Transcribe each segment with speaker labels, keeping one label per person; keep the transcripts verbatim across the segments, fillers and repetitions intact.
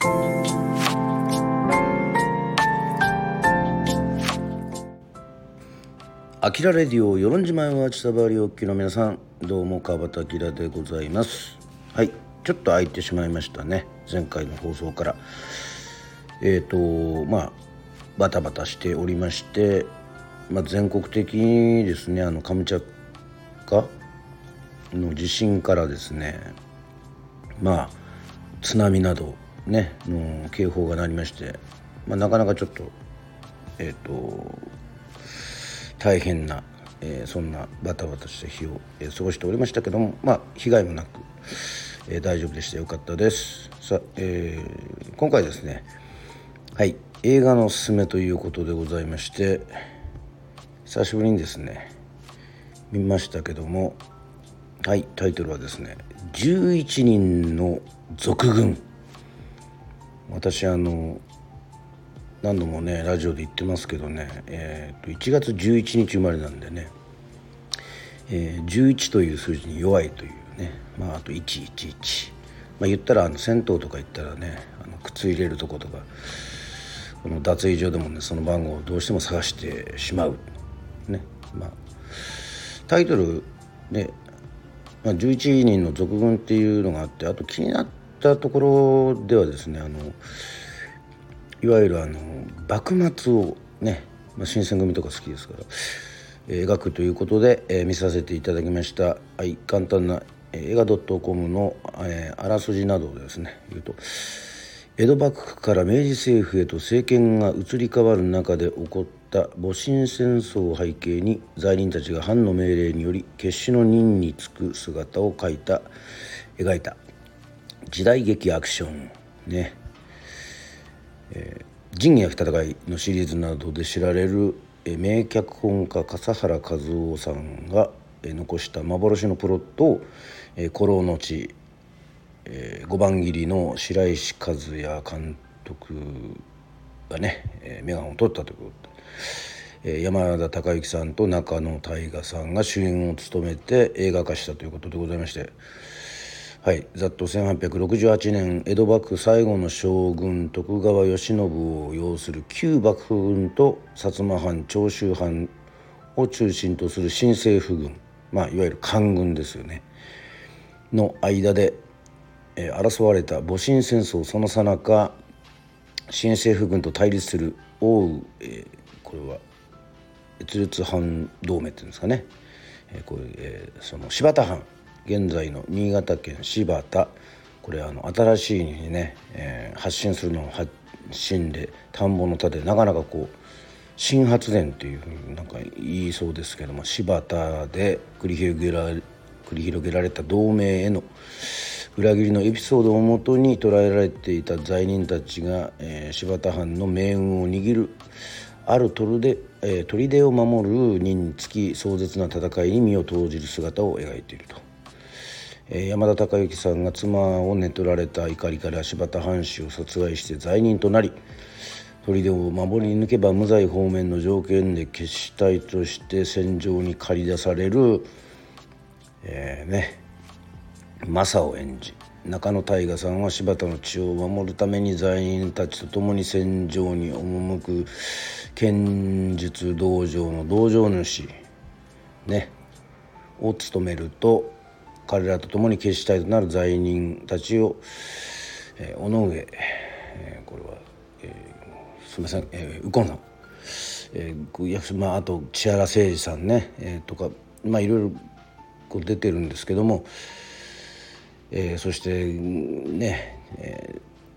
Speaker 1: アキラレディオ与論島は千葉りおっきの皆さん、どうも川端明でございます。はい、ちょっと空いてしまいましたね、前回の放送から。えーとまあバタバタしておりまして、まあ、全国的にですね、あのカムチャッカの地震からですね、まあ津波などねの警報が鳴りまして、まあ、なかなかちょっとえっ、ー、と大変な、えー、そんなバタバタした日を、えー、過ごしておりましたけども、まあ被害もなく、えー、大丈夫でしてよかったです。さあ、えー、今回ですね、はい映画のおすすめということでございまして、久しぶりにですね見ましたけども、はいタイトルはですね、じゅういちにんの賊軍。私あの何度もねラジオで言ってますけどね、えー、といちがつじゅういちにち生まれなんでね、えー、じゅういちという数字に弱いというね、まああといちいちいち、まあ、言ったらあの銭湯とか行ったらね、あの靴入れるとことか、この脱衣所でもねその番号をどうしても探してしまうね。まあタイトルね、まあ、じゅういちにんの賊軍っていうのがあって、あと気になったところではですね、あのいわゆるあの幕末をね、まあ、新選組とか好きですから、えー、描くということで、えー、見させていただきました。はい、簡単な、えー、映画 .com の、えー、あらすじなどをですね言うと、江戸幕府から明治政府へと政権が移り変わる中で起こった戊辰戦争を背景に、罪人たちが藩の命令により決死の任に就く姿を描いた描いた時代劇アクションね。えー、仁義なき戦いのシリーズなどで知られる、えー、名脚本家笠原和男さんが、えー、残した幻のプロットを、えー、古老の地、えー、五番切りの白石和也監督がね、えー、メガホンを取ったということで、えー、山田孝之さんと中野大河さんが主演を務めて映画化したということでございまして、はい、ざっとせんはっぴゃくろくじゅうはちねん江戸幕府最後の将軍徳川慶喜を擁する旧幕府軍と薩摩藩長州藩を中心とする新政府軍、まあ、いわゆる官軍ですよねの間で、えー、争われた戊辰戦争。その最中、新政府軍と対立する奥羽、えー、これは越列藩同盟っていうんですかね、えーこれえー、その柴田藩、現在の新潟県柴田、これあの新しいにね、えー、発信するのを発信で田んぼの田で、なかなかこう新発電というふうになんか言いそうですけども、柴田で繰り広げられ、繰り広げられた同盟への裏切りのエピソードをもとに捉えられていた罪人たちが、えー、柴田藩の命運を握るある砦、えー、砦を守る任につき壮絶な戦いに身を投じる姿を描いていると。山田孝之さんが妻を寝取られた怒りから柴田藩士を殺害して罪人となり、砦を守り抜けば無罪放免の条件で決死隊として戦場に駆り出される、えー、ねマサを演じ、中野大河さんは柴田の血を守るために罪人たちと共に戦場に赴く剣術道場の道場主ねを務めると、彼らと共に決死隊となる罪人たちを、えー、尾上、えー、これは、えー、すみません、えー、右近さん、えーまあ、あと千原誠二さんね、えー、とか、まあいろいろこう出てるんですけども、えー、そしてね、え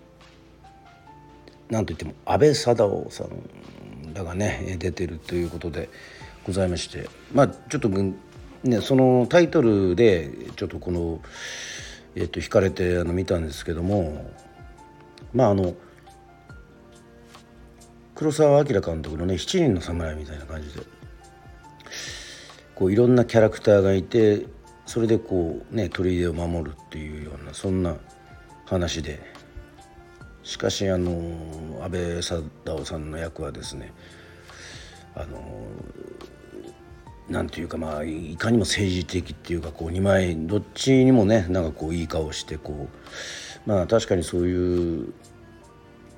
Speaker 1: ー、なんといっても安倍貞夫さんらがね出てるということでございまして、まあちょっとね、そのタイトルでちょっとこの、えー、と惹かれてあの見たんですけども、まああの黒澤明監督のね七人の侍みたいな感じで、こういろんなキャラクターがいて、それでこうね砦を守るっていうようなそんな話で、しかしあの安倍貞夫さんの役はですね、あのなんていうか、まあいかにも政治的っていうか、こうにまいどっちにもねなんかこういい顔して、こうまあ確かにそういう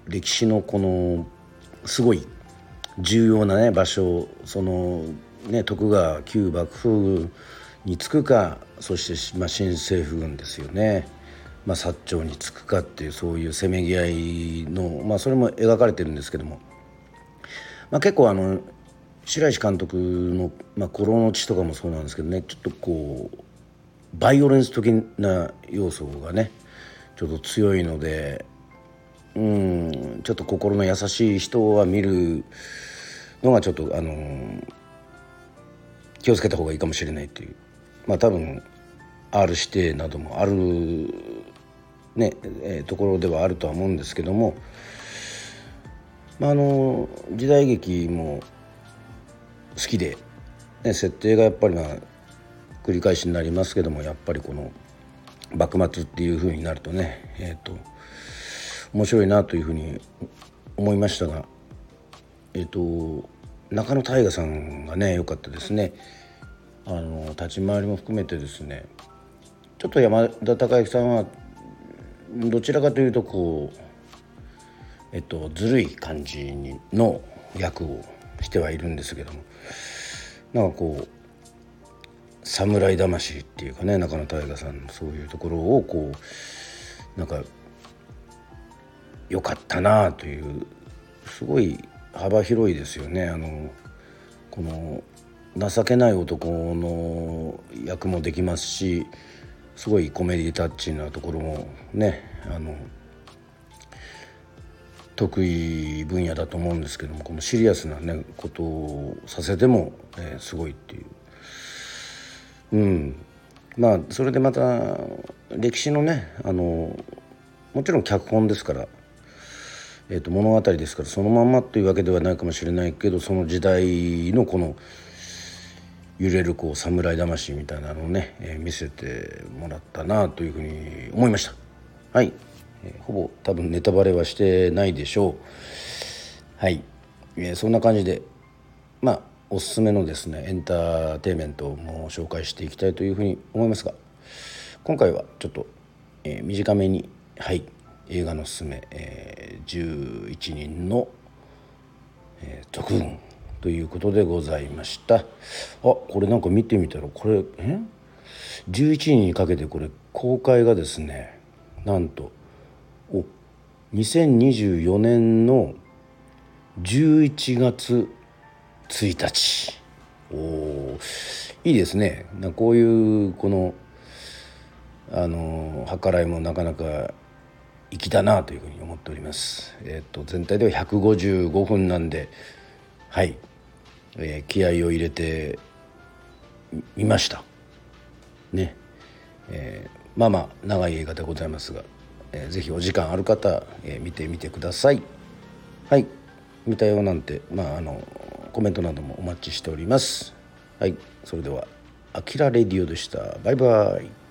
Speaker 1: 歴史のこのすごい重要なね場所、そのね徳川旧幕府につくか、そして、まあ、新政府軍ですよね、まあ、薩長につくかっていう、そういうせめぎ合いの、まあ、それも描かれてるんですけども、まあ、結構あの白石監督の「まあ、孤狼の血」とかもそうなんですけどね、ちょっとこうバイオレンス的な要素がねちょっと強いので、うんちょっと心の優しい人は見るのがちょっとあの気をつけた方がいいかもしれないという、まあ多分 R 指定などもあるね、えー、ところではあるとは思うんですけども、まあ、あの時代劇も好きで、ね、設定がやっぱりまあ繰り返しになりますけども、やっぱりこの幕末っていう風になるとね、えー、と面白いなというふうに思いましたが、えっ、と中野大河さんがね良かったですね。あの立ち回りも含めてですね、ちょっと山田孝之さんはどちらかというとこうえっとずるい感じにの役をしてはいるんですけども、なんかこう侍魂っていうかね、中野大河さんのそういうところをこうなんか良かったなという、すごい幅広いですよね。あのこの情けない男の役もできますし、すごいコメディタッチなところもねあの得意分野だと思うんですけども、このシリアスなねことをさせても、えー、すごいっていう、うんまあそれでまた歴史のねあのもちろん脚本ですから、えー、と物語ですからそのまんまというわけではないかもしれないけど、その時代のこの揺れるこう侍魂みたいなのをね、えー、見せてもらったなというふうに思いました。はい、えー、ほぼ多分ネタバレはしてないでしょう。はい、えー、そんな感じでまあおすすめのですねエンターテインメントも紹介していきたいというふうに思いますが、今回はちょっと、えー、短めに、はい映画のおすすめ、えー、じゅういちにんの、えー、特訓ということでございました。あ、これなんか見てみたらこれえじゅういちにんにかけてこれ公開がですね、なんとおにせんにじゅうよねんのじゅういちがつついたち。おーいいですね。なこういうこのあの計らいもなかなか粋だなというふうに思っております。えっと全体ではひゃくごじゅうごふんなんで、はい、えー、気合を入れてみましたね。えー、まあまあ長い映画でございますが、えー、ぜひお時間ある方、えー、見てみてください。はい、見たよなんて、まああのコメントなどもお待ちしております。はい、それではアキラレディオでした。バイバイ。